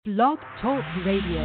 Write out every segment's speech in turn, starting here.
Blog Talk Radio.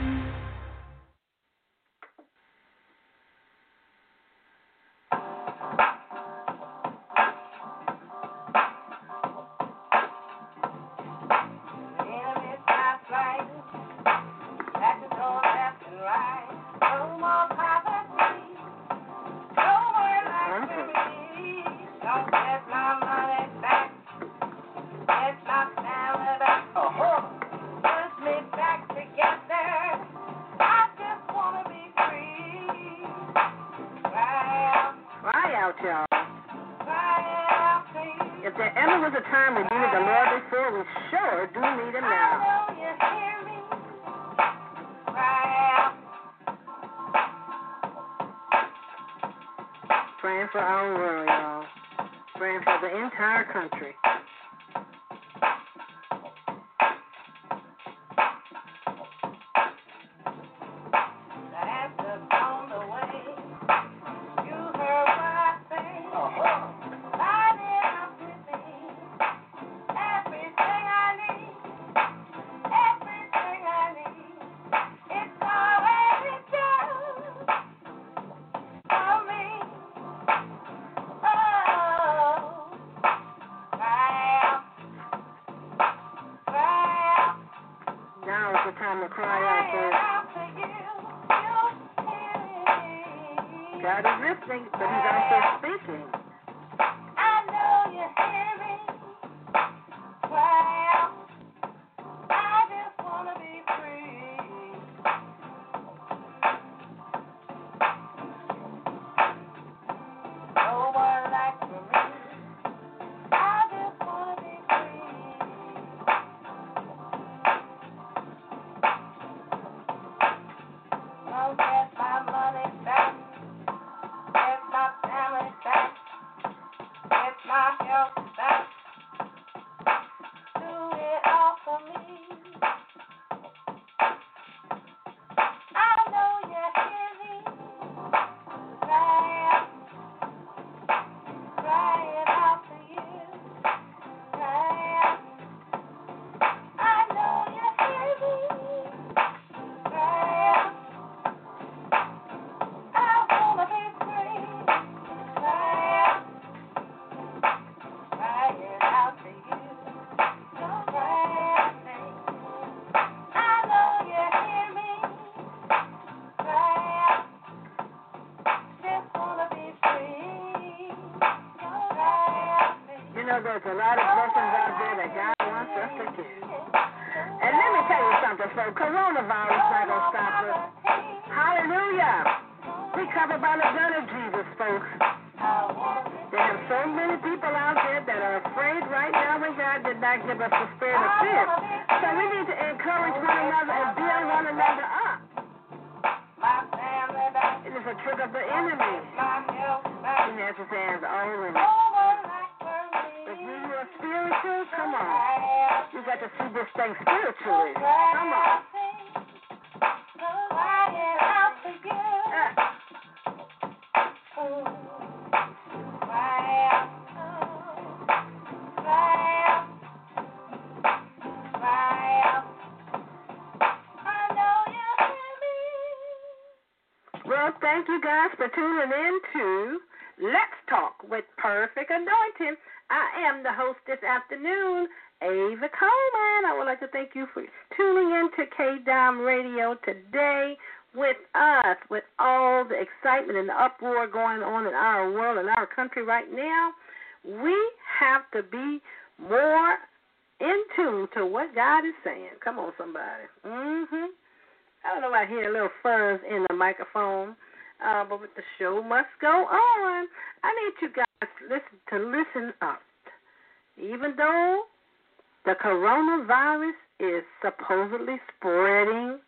There's a lot of blessings out there that God wants us to give. And let me tell you something, folks. Coronavirus not going to stop us. Hallelujah. We covered by the blood of Jesus, folks. There are so many people out there that are afraid right now when God did not give us the spirit of fear. So we need to encourage one another and build one another up. It is a trick of the enemy. He has his hands all in it. Spiritual? Come on. You got to see this thing spiritually. Come on. Well, thank you guys for tuning in to Let's Talk with Perfect Anointing. I am the host this afternoon, Ava Coleman. I would like to thank you for tuning in to K-Dom Radio today with us, with all the excitement and the uproar going on in our world and our country right now. We have to be more in tune to what God is saying. Come on, somebody. I don't know if I hear a little fuzz in the microphone, but the show must go on. I need you guys to listen up. Even though the coronavirus is supposedly spreading,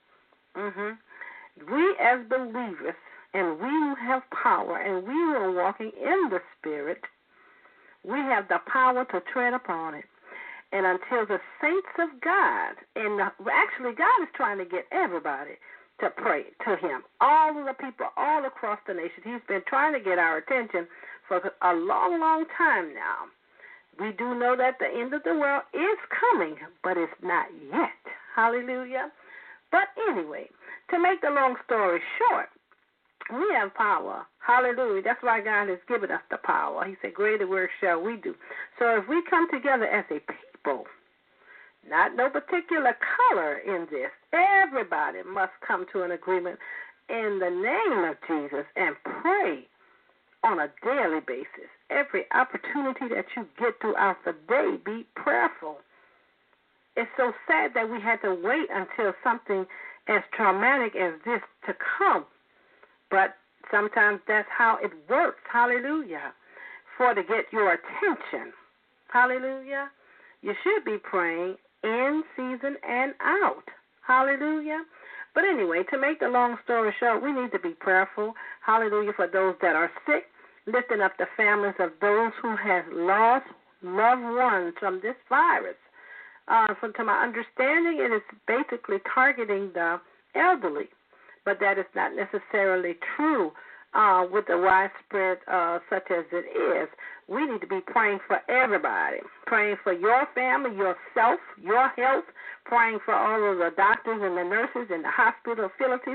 we as believers, and we who have power, and we who are walking in the Spirit, we have the power to tread upon it. And until the saints of God, and actually God is trying to get everybody to pray to him, all of the people all across the nation. He's been trying to get our attention for a long, long time now. We do know that the end of the world is coming, but it's not yet. Hallelujah. But anyway, to make the long story short, we have power. Hallelujah. That's why God has given us the power. He said, greater works shall we do. So if we come together as a people, not no particular color in this, everybody must come to an agreement in the name of Jesus and pray on a daily basis. Every opportunity that you get throughout the day, be prayerful. It's so sad that we had to wait until something as traumatic as this to come. But sometimes that's how it works. Hallelujah. To get your attention. Hallelujah. You should be praying in season and out. Hallelujah. But anyway, to make the long story short, we need to be prayerful. Hallelujah, for those that are sick, lifting up the families of those who have lost loved ones from this virus. To my understanding, it is basically targeting the elderly, but that is not necessarily true with the widespread such as it is. We need to be praying for everybody, praying for your family, yourself, your health, praying for all of the doctors and the nurses in the hospital facilities,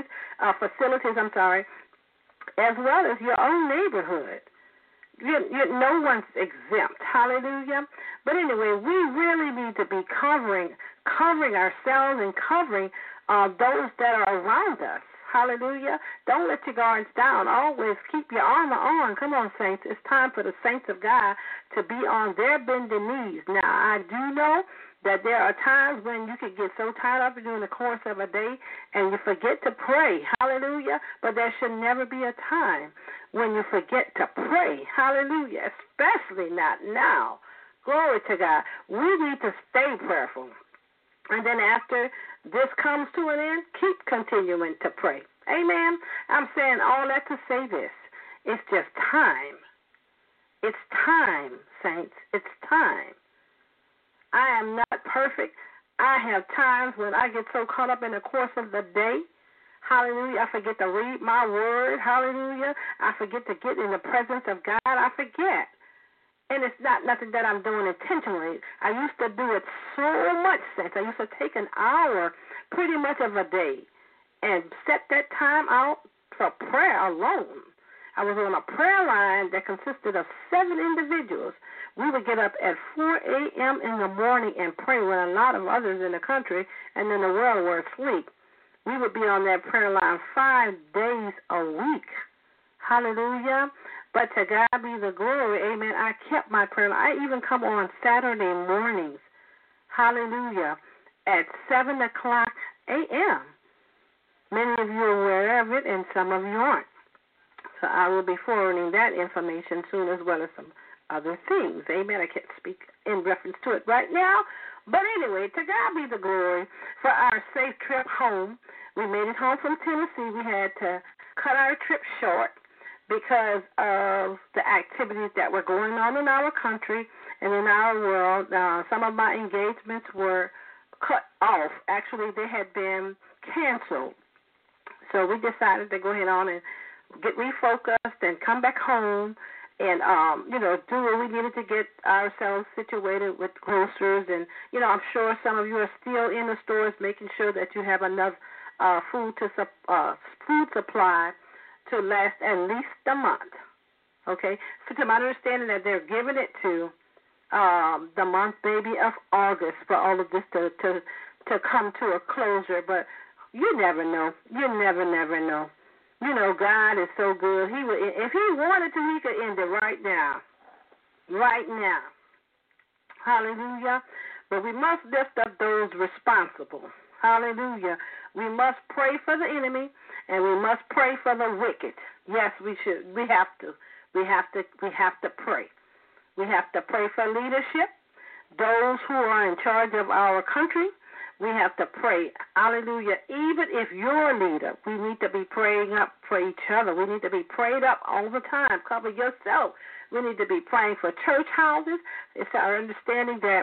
as well as your own neighborhood. No one's exempt. Hallelujah. But anyway, we really need to be covering ourselves and covering those that are around us. Hallelujah. Don't let your guards down. Always keep your armor on. Come on, saints. It's time for the saints of God to be on their bended knees. Now, I do know that there are times when you could get so tied up during the course of a day and you forget to pray. Hallelujah. But there should never be a time when you forget to pray. Hallelujah. Especially not now. Glory to God. We need to stay prayerful. And then after this comes to an end, keep continuing to pray. Amen. I'm saying all that to say this. It's just time. It's time, saints. It's time. I am not perfect. I have times when I get so caught up in the course of the day. Hallelujah. I forget to read my word. Hallelujah. I forget to get in the presence of God. I forget. And it's not nothing that I'm doing intentionally. I used to do it so much, since I used to take an hour pretty much of a day and set that time out for prayer alone. I was on a prayer line that consisted of 7 individuals. We would get up at 4 a.m. in the morning and pray when a lot of others in the country and in the world were asleep. We would be on that prayer line 5 days a week. Hallelujah. But to God be the glory, amen. I kept my prayer line. I even come on Saturday mornings, hallelujah, at 7 o'clock a.m. Many of you are aware of it, and some of you aren't. So I will be forwarding that information soon, as well as some other things. Amen. I can't speak in reference to it right now. But anyway, to God be the glory for our safe trip home. We made it home from Tennessee. We had to cut our trip short because of the activities that were going on in our country and in our world. Some of my engagements were cut off. Actually, they had been canceled. So we decided to go ahead on and get refocused and come back home and, do what we needed to get ourselves situated with groceries. And, I'm sure some of you are still in the stores making sure that you have enough food supply to last at least a month, okay? So to my understanding that they're giving it to the month maybe of August for all of this to come to a closure, but you never know. You never know. God is so good. He would, if he wanted to, he could end it right now. Right now. Hallelujah. But we must lift up those responsible. Hallelujah. We must pray for the enemy, and we must pray for the wicked. Yes, we should. We have to. We have to pray. We have to pray for leadership, those who are in charge of our country. We have to pray. Hallelujah. Even if you're a leader, we need to be praying up for each other. We need to be prayed up all the time. Cover yourself. We need to be praying for church houses. It's our understanding that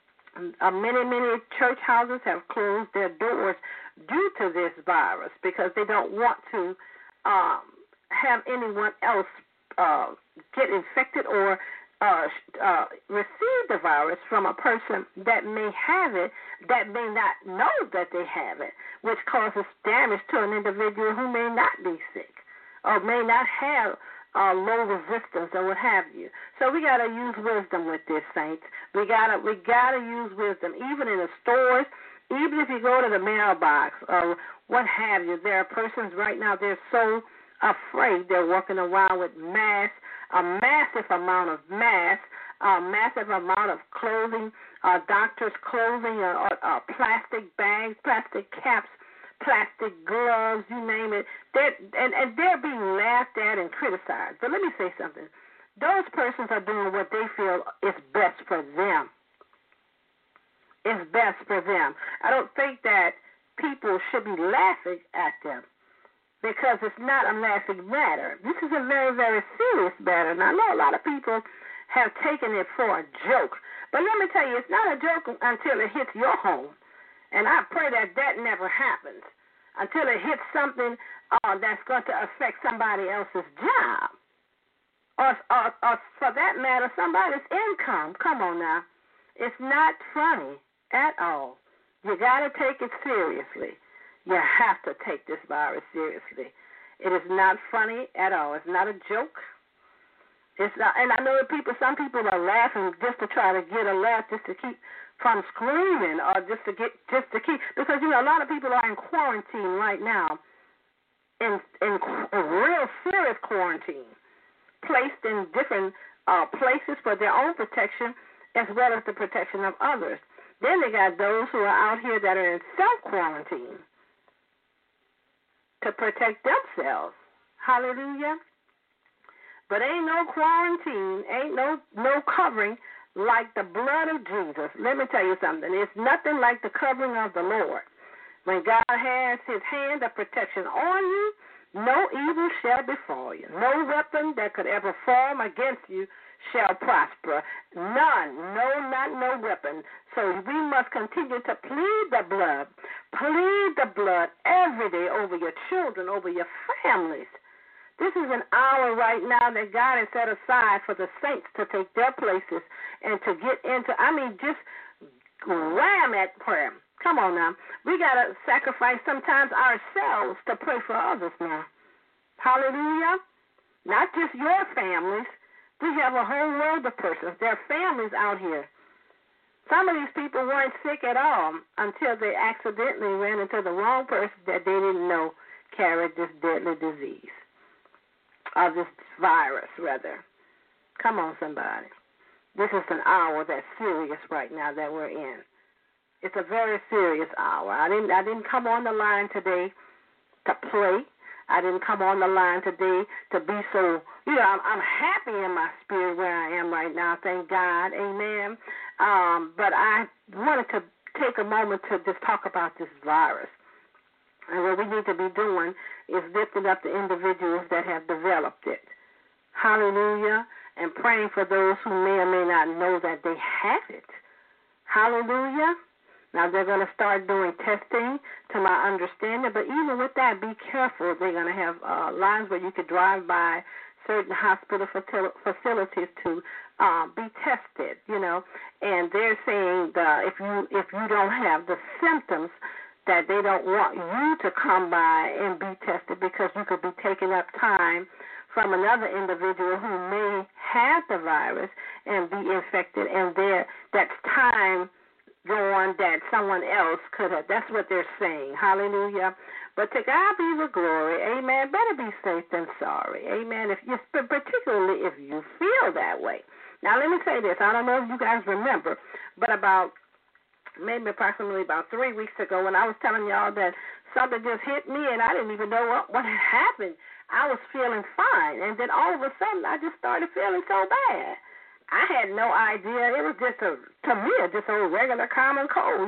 many church houses have closed their doors due to this virus because they don't want to have anyone else get infected or receive the virus from a person that may have it, that may not know that they have it, which causes damage to an individual who may not be sick or may not have low resistance or what have you. So we got to use wisdom with this, saints. We gotta use wisdom, even in the stores, even if you go to the mailbox or what have you. There are persons right now, they're so afraid. They're walking around with masks, a massive amount of masks, a massive amount of clothing, doctors' clothing, plastic bags, plastic caps, plastic gloves, you name it. They're being laughed at and criticized. But let me say something. Those persons are doing what they feel is best for them. It's best for them. I don't think that people should be laughing at them, because it's not a laughing matter. This is a very, very serious matter. And I know a lot of people have taken it for a joke. But let me tell you, it's not a joke until it hits your home. And I pray that that never happens until it hits something that's going to affect somebody else's job. Or for that matter, somebody's income. Come on now. It's not funny at all. You got to take it seriously. You have to take this virus seriously. It is not funny at all. It's not a joke. It's not, and I know that some people are laughing just to try to get a laugh, just to keep from screaming, or just to keep, because a lot of people are in quarantine right now, in real serious quarantine, placed in different places for their own protection as well as the protection of others. Then they got those who are out here that are in self-quarantine to protect themselves. Hallelujah. But ain't no quarantine, ain't no covering like the blood of Jesus. Let me tell you something. It's nothing like the covering of the Lord. When God has his hand of protection on you, no evil shall befall you. No weapon that could ever form against you shall prosper. None. No weapon. So we must continue to plead the blood. Plead the blood every day over your children, over your families. This is an hour right now that God has set aside for the saints to take their places and to get into, just ram at prayer. Come on now. We got to sacrifice sometimes ourselves to pray for others now. Hallelujah. Not just your families. We have a whole world of persons. There are families out here. Some of these people weren't sick at all until they accidentally ran into the wrong person that they didn't know carried this deadly disease, or this virus, rather. Come on, somebody. This is an hour that's serious right now that we're in. It's a very serious hour. I didn't come on the line today to play. I didn't come on the line today to be so, I'm happy in my spirit where I am right now, thank God, amen. But I wanted to take a moment to just talk about this virus. And what we need to be doing is lifting up the individuals that have developed it. Hallelujah. And praying for those who may or may not know that they have it. Hallelujah. Now, they're going to start doing testing, to my understanding. But even with that, be careful. They're going to have lines where you could drive by certain hospital facilities to be tested, And they're saying that if you don't have the symptoms, that they don't want you to come by and be tested, because you could be taking up time from another individual who may have the virus and be infected, and that's time going that someone else could have. That's what they're saying. Hallelujah. But to God be the glory. Amen. Better be safe than sorry. Amen. Particularly if you feel that way. Now, let me say this. I don't know if you guys remember, but approximately about 3 weeks ago, when I was telling y'all that something just hit me and I didn't even know what had happened. I was feeling fine, and then all of a sudden I just started feeling so bad. I had no idea. It was just a regular common cold,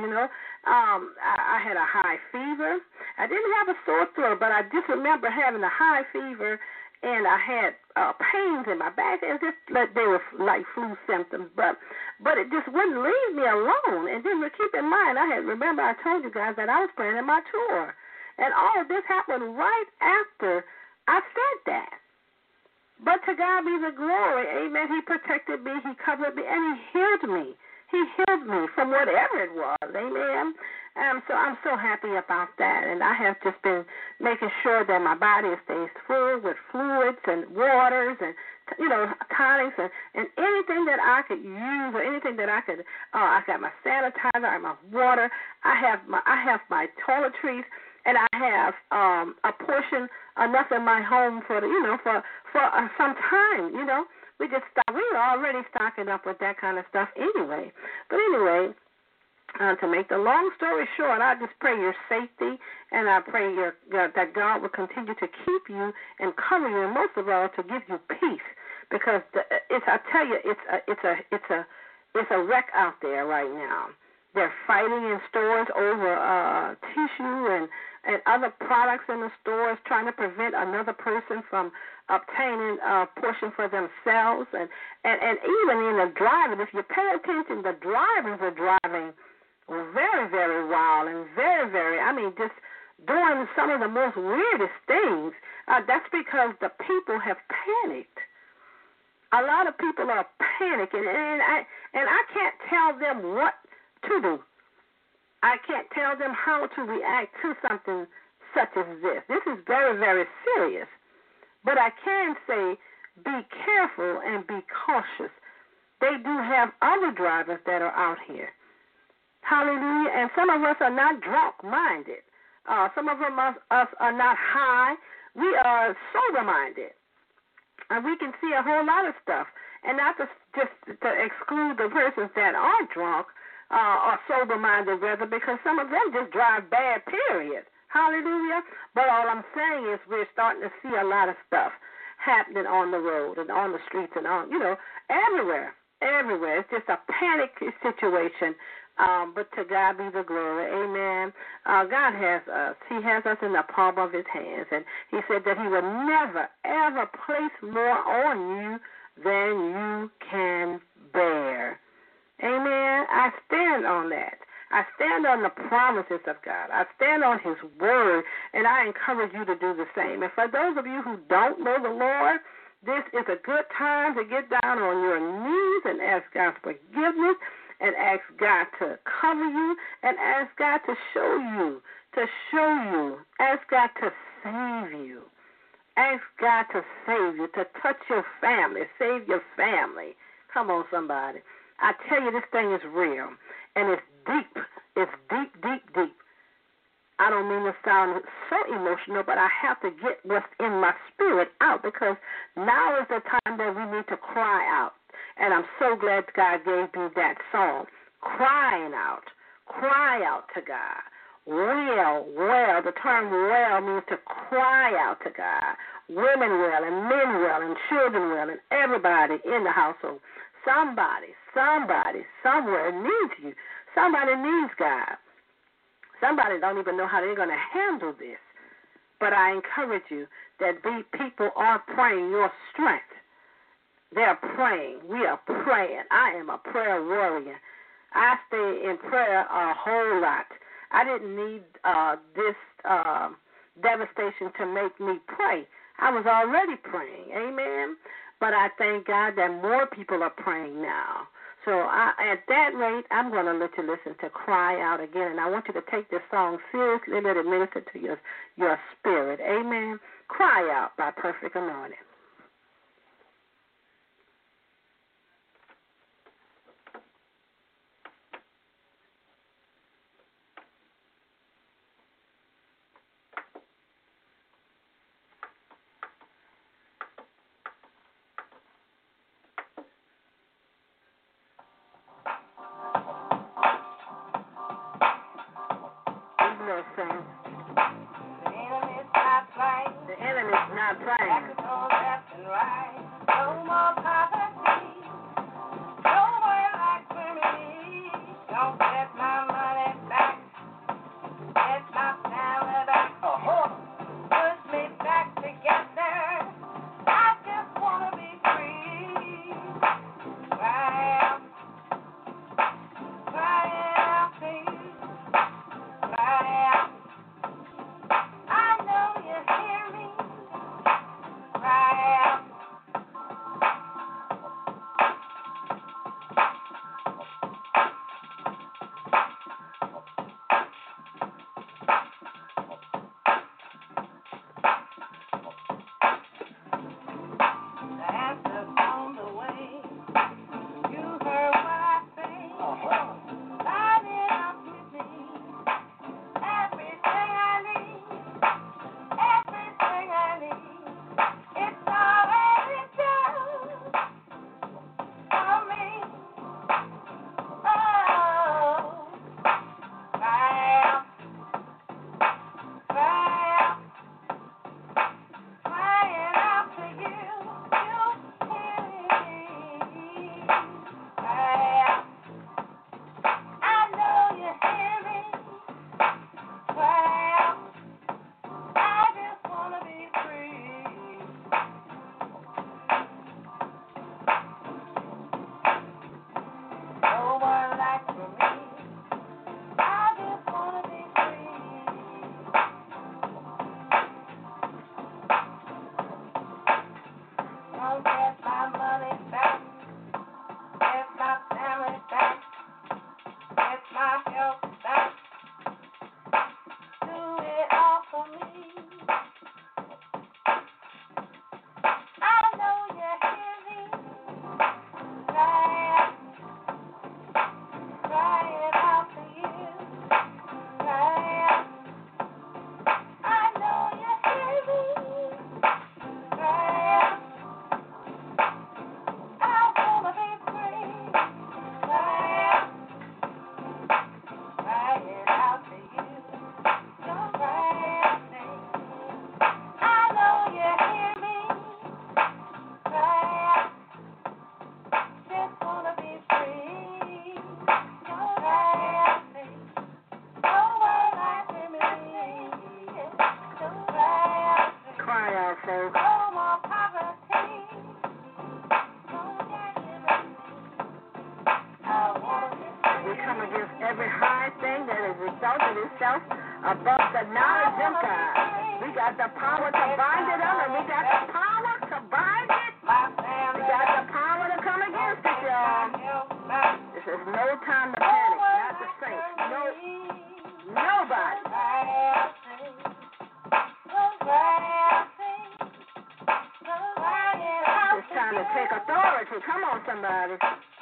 I had a high fever. I didn't have a sore throat, but I just remember having a high fever, and I had pains in my back. It was just like they were like flu symptoms, but it just wouldn't leave me alone. And then keep in mind, remember I told you guys that I was planning my tour, and all of this happened right after I said that. But to God be the glory. Amen. He protected me. He covered me. And He healed me. He healed me from whatever it was. Amen. So I'm so happy about that. And I have just been making sure that my body stays full with fluids and waters and, tonics and anything that I could use or anything that I could. I got my sanitizer, I have my water. I have my toiletries. And I have a portion enough in my home for some time. We're already stocking up with that kind of stuff anyway. But anyway, to make the long story short, I just pray your safety, and I pray that God will continue to keep you and cover you, and most of all to give you peace, because I tell you, it's a wreck out there right now. They're fighting in stores over tissue and other products in the stores, trying to prevent another person from obtaining a portion for themselves. And even in the driving, if you pay attention, the drivers are driving very, very wild and very, very, just doing some of the most weirdest things. That's because the people have panicked. A lot of people are panicking, and I can't tell them what to do. I can't tell them how to react to something such as this. This is very, very serious. But I can say be careful and be cautious. They do have other drivers that are out here. Hallelujah. And some of us are not drunk-minded. Some of us are not high. We are sober-minded. And we can see a whole lot of stuff. And not just to exclude the persons that are drunk, or sober-minded, rather, because some of them just drive bad, period. Hallelujah. But all I'm saying is we're starting to see a lot of stuff happening on the road and on the streets and everywhere. It's just a panic situation. But to God be the glory. Amen. God has us. He has us in the palm of His hands. And He said that He will never, ever place more on you than you can bear. Amen. I stand on that. I stand on the promises of God. I stand on His word, and I encourage you to do the same. And for those of you who don't know the Lord, this is a good time to get down on your knees and ask God's forgiveness and ask God to cover you and ask God to show you, ask God to save you. Ask God to save you, to touch your family, save your family. Come on, somebody. I tell you, this thing is real, and it's deep. It's deep, deep, deep. I don't mean to sound so emotional, but I have to get what's in my spirit out, because now is the time that we need to cry out. And I'm so glad God gave me that song, crying out. Cry out to God. Wail. The term wail means to cry out to God. Women wail, and men wail, and children wail, and everybody in the household. Somebody, somewhere needs you. Somebody needs God. Somebody don't even know how they're going to handle this. But I encourage you that people are praying your strength. They're praying. We are praying. I am a prayer warrior. I stay in prayer a whole lot. I didn't need this devastation to make me pray. I was already praying. Amen. But I thank God that more people are praying now. So at that rate, I'm going to let you listen to Cry Out again. And I want you to take this song seriously. Let it minister to your spirit. Amen. Cry Out by Perfect Anointing. folks. We come against every high thing that has exalted itself above the knowledge of God. We got the power to bind it up, and we got the power to bind it. We got the power to come against it, y'all. This is no time to panic, not the saints. No, nobody. It's time to take authority. Come on, somebody.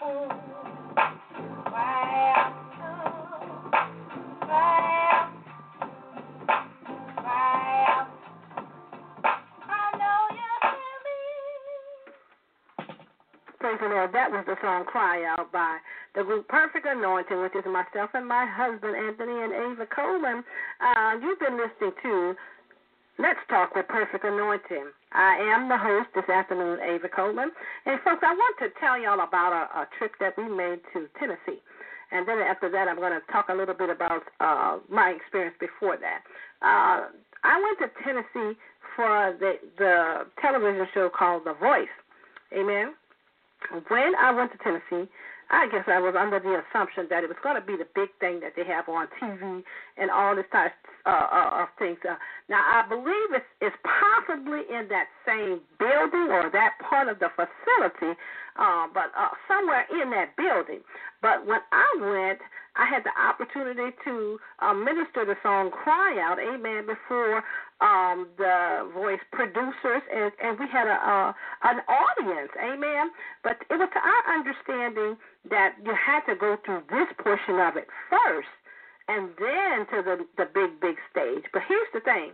Praise the Lord. That was the song Cry Out by the group Perfect Anointing, which is myself and my husband, Anthony and Ava Coleman. You've been listening to Let's Talk with Perfect Anointing. I am the host this afternoon, Ava Coleman. And, folks, I want to tell y'all about a trip that we made to Tennessee. And then after that, I'm going to talk a little bit about my experience before that. I went to Tennessee for the television show called The Voice. Amen. When I went to Tennessee, I guess I was under the assumption that it was going to be the big thing that they have on TV and all this type of things. Now, I believe it's possibly in that same building or that part of the facility, but somewhere in that building. But when I went, I had the opportunity to minister the song Cry Out, amen, before the Voice producers, and we had an audience, amen. But it was to our understanding that you had to go through this portion of it first and then to the big stage. But here's the thing.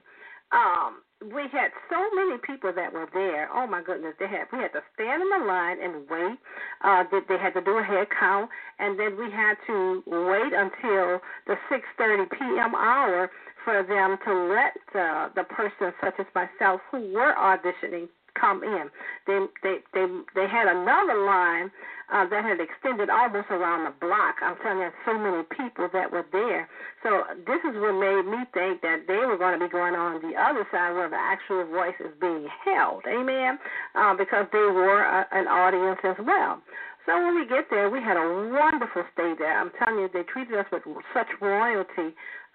We had so many people that were there. Oh, my goodness. We had to stand in the line and wait. They had to do a head count, and then we had to wait until the 6:30 p.m. hour for them to let the person such as myself who were auditioning come in. They had another line that had extended almost around the block. I'm telling you, so many people that were there. So this is what made me think that they were going to be going on the other side where the actual voice is being held. Amen? Because they were an audience as well. So when we get there, we had a wonderful stay there. I'm telling you, they treated us with such royalty.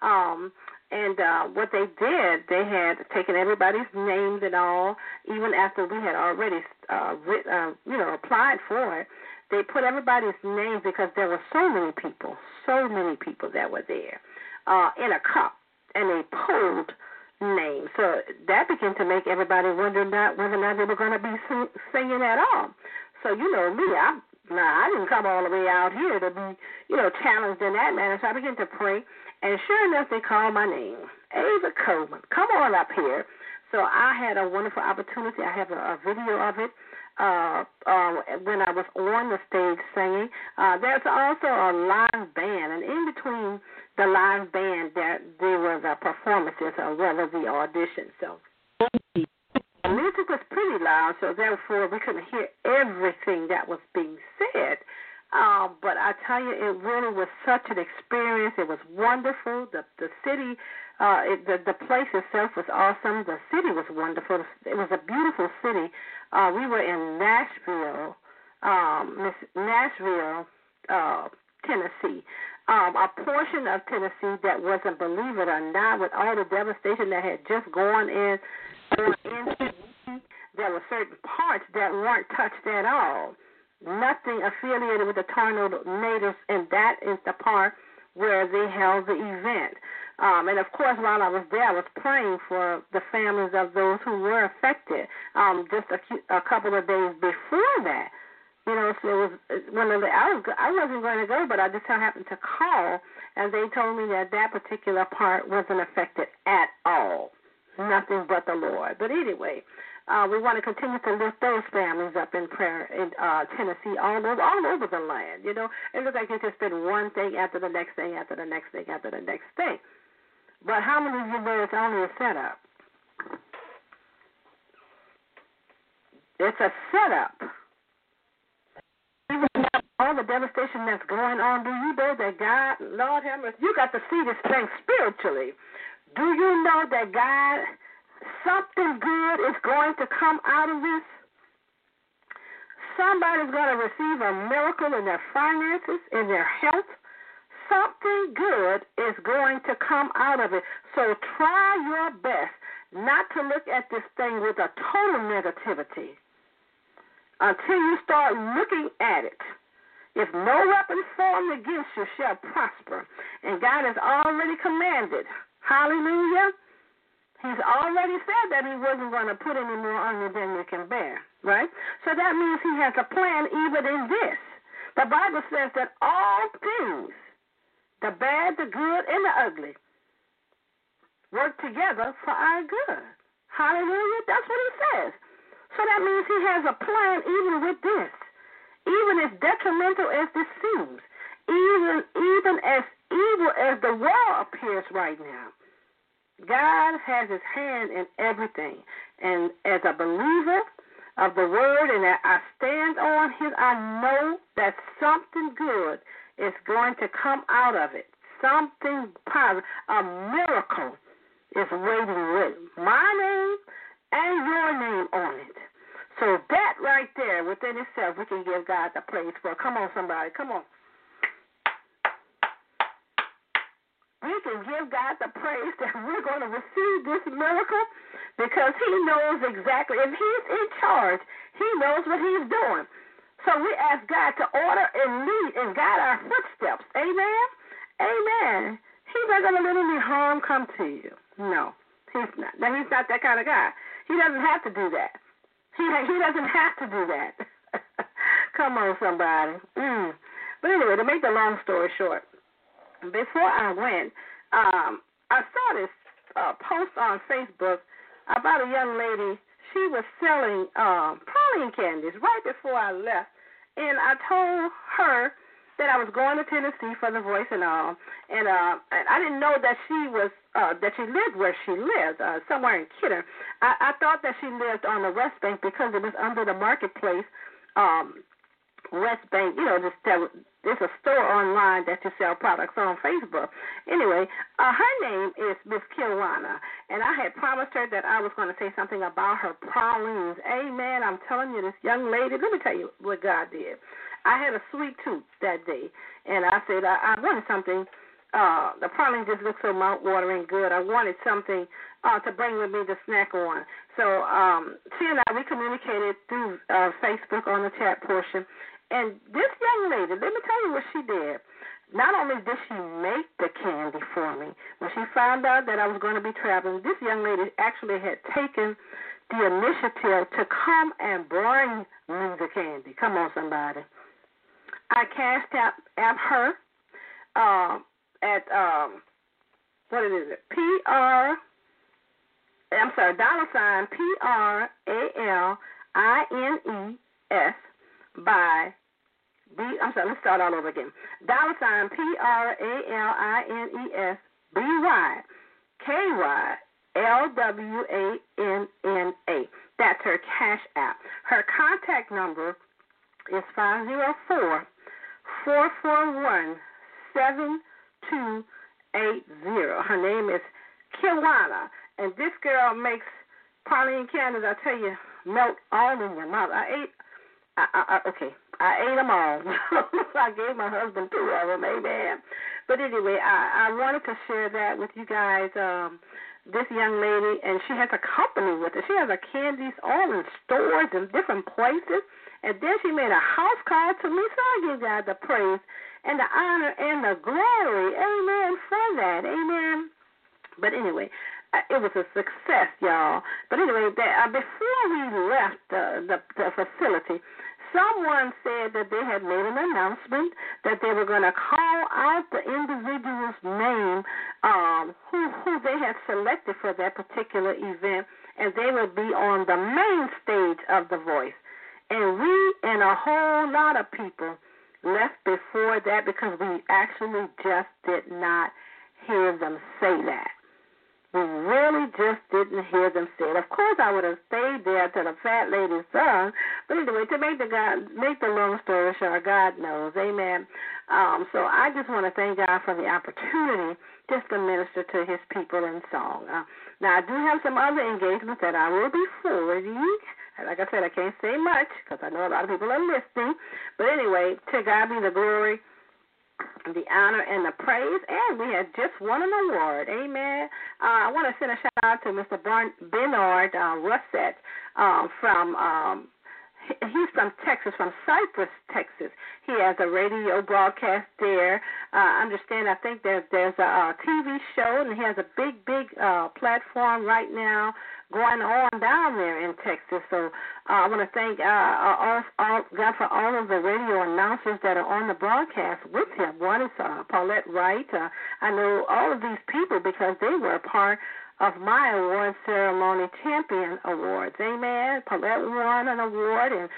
And what they did, they had taken everybody's names and all, even after we had already, applied for it. They put everybody's names because there were so many people that were there in a cup, and they pulled names. So that began to make everybody wonder whether or not they were going to be singing at all. So, you know me, I didn't come all the way out here to be, challenged in that manner. So I began to pray. And sure enough, they called my name, Ava Coleman. Come on up here. So I had a wonderful opportunity. I have a video of it when I was on the stage singing. There's also a live band, and in between the live band, there were the performances or rather the auditions. So the music was pretty loud, so therefore we couldn't hear everything that was being said. But I tell you, it really was such an experience. It was wonderful. The city, the place itself was awesome. The city was wonderful. It was a beautiful city. We were in Nashville, Tennessee. A portion of Tennessee that wasn't, believe it or not, with all the devastation that had just gone in. There were certain parts that weren't touched at all. Nothing affiliated with the tornadoes, and that is the part where they held the event. And, of course, while I was there, I was praying for the families of those who were affected just a couple of days before that. So it was I wasn't going to go, but I just happened to call, and they told me that particular part wasn't affected at all. Nothing but the Lord. But anyway, we want to continue to lift those families up in prayer in Tennessee, all over the land. It looks like it's just been one thing after the next thing, after the next thing, after the next thing. But how many of you know it's only a setup? It's a setup. All the devastation that's going on, do you know that God, Lord have mercy, you got to see this thing spiritually. Do you know that God something good is going to come out of this. Somebody's going to receive a miracle in their finances, in their health. Something good is going to come out of it. So try your best not to look at this thing with a total negativity until you start looking at it. If no weapon formed against you shall prosper, and God has already commanded, hallelujah, He's already said that He wasn't going to put any more on you than you can bear, right? So that means He has a plan even in this. The Bible says that all things, the bad, the good, and the ugly, work together for our good. Hallelujah. That's what He says. So that means He has a plan even with this. Even as detrimental as this seems, even as evil as the world appears right now, God has His hand in everything. And as a believer of the Word, and I stand on His, I know that something good is going to come out of it. Something positive, a miracle is waiting with my name and your name on it. So that right there, within itself, we can give God the praise for. Come on, somebody. Come on. We can give God the praise that we're going to receive this miracle because He knows exactly. If He's in charge, He knows what He's doing. So we ask God to order and lead and guide our footsteps. Amen? Amen. He's not going to let any harm come to you. No, He's not. Now, He's not that kind of guy. He doesn't have to do that. He doesn't have to do that. Come on, somebody. But anyway, to make the long story short, before I went, I saw this post on Facebook about a young lady. She was selling praline candies right before I left, and I told her that I was going to Tennessee for the Voice and all, and I didn't know that she was that she lived where she lived, somewhere in Kidder. I thought that she lived on the West Bank because it was under the Marketplace West Bank. You know, there's a store online that you sell products on Facebook. Anyway, her name is Miss Kiwana, and I had promised her that I was going to say something about her pralines. Amen. I'm telling you, this young lady, let me tell you what God did. I had a sweet tooth that day, and I said I wanted something. The praline just looked so mouth-watering good. I wanted something to bring with me to snack on. So she and we communicated through Facebook on the chat portion. And this young lady, let me tell you what she did. Not only did she make the candy for me, when she found out that I was going to be traveling, this young lady actually had taken the initiative to come and bring me the candy. Come on, somebody. I cashed out her at what is it? $PRALINES by let's start all over again. $PRALINES BYKYLWANNA. That's her Cash App. Her contact number is 504-441-7280. Her name is Kiwana, and this girl makes praline candies. I tell you, melt all in your mouth. I ate them all. I gave my husband 2 of them, amen. But anyway, I wanted to share that with you guys. This young lady, and she has a company with her. She has her candies all in stores and different places. And then she made a house call to me, so I give God the praise and the honor and the glory, amen, for that, amen. But anyway, it was a success, y'all. But anyway, before we left the facility, someone said that they had made an announcement that they were going to call out the individual's name who they had selected for that particular event, and they would be on the main stage of The Voice. And we and a whole lot of people left before that because we actually just did not hear them say that. We really just didn't hear them say it. Of course, I would have stayed there till the fat lady sung. But anyway, to make the long story short, God knows. Amen. So I just want to thank God for the opportunity just to minister to his people in song. Now, I do have some other engagements that I will be forwarding. Like I said, I can't say much because I know a lot of people are listening. But anyway, to God be the glory, the honor, and the praise. And we had just won an award. Amen. I want to send a shout-out to Mr. Bernard Russett from he's from Texas, from Cypress, Texas. He has a radio broadcast there. I think there's a TV show, and he has a big platform right now going on down there in Texas. So I want to thank God for all of the radio announcers that are on the broadcast with him. One is Paulette Wright. I know all of these people because they were a part of my award ceremony, Champion Awards. Amen. Paulette won an award, and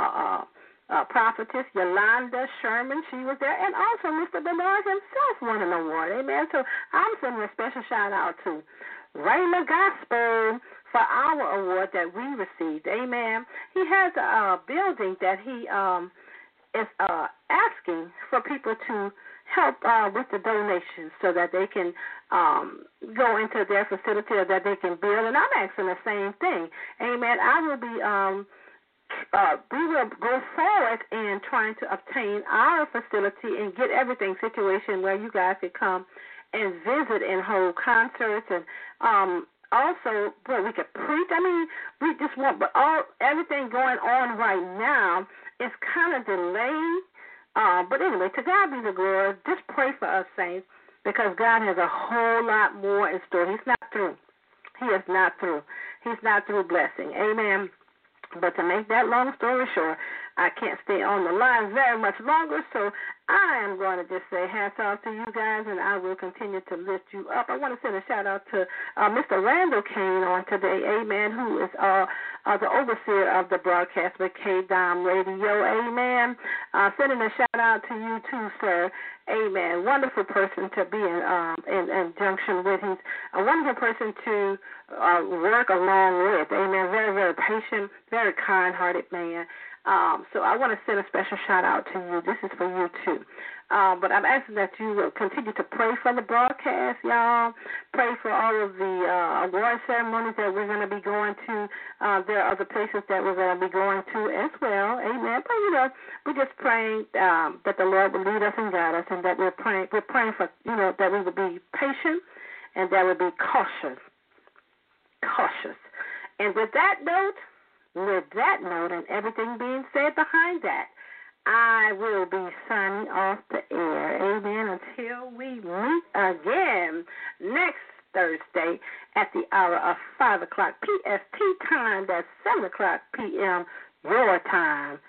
Prophetess Yolanda Sherman, she was there, and also Mr. Bernard himself won an award. Amen. So I'm sending a special shout-out to Rhema Gospel for our award that we received. Amen. He has a building that he is asking for people to help with the donations so that they can go into their facility or that they can build. And I'm asking the same thing. Amen. I will be, we will go forward in trying to obtain our facility and get everything situation where you guys could come and visit and hold concerts and also where we could preach. I mean, we just want, but everything going on right now is kind of delayed. But anyway, to God be the glory. Just pray for us, saints, because God has a whole lot more in store. He's not through. He is not through. He's not through blessing. Amen. But to make that long story short, I can't stay on the line very much longer, so I am going to just say hats off to you guys, and I will continue to lift you up. I want to send a shout-out to Mr. Randall Kane on today, amen, who is the overseer of the broadcast with K-Dom Radio, amen. Sending a shout-out to you too, sir. Amen. Wonderful person to be in junction with. He's a wonderful person to work along with. Amen. Very, very patient, very kind-hearted man. So I want to send a special shout-out to you. This is for you, too. But I'm asking that you will continue to pray for the broadcast, y'all. Pray for all of the award ceremonies that we're going to be going to. There are other places that we're going to be going to as well. Amen. But, we're just praying that the Lord will lead us and guide us, and that we're praying for, that we will be patient and that we'll be cautious. And with that note and everything being said behind that, I will be signing off the air. Amen. Until we meet again next Thursday at the hour of 5 o'clock PST time. That's 7 o'clock p.m. your time.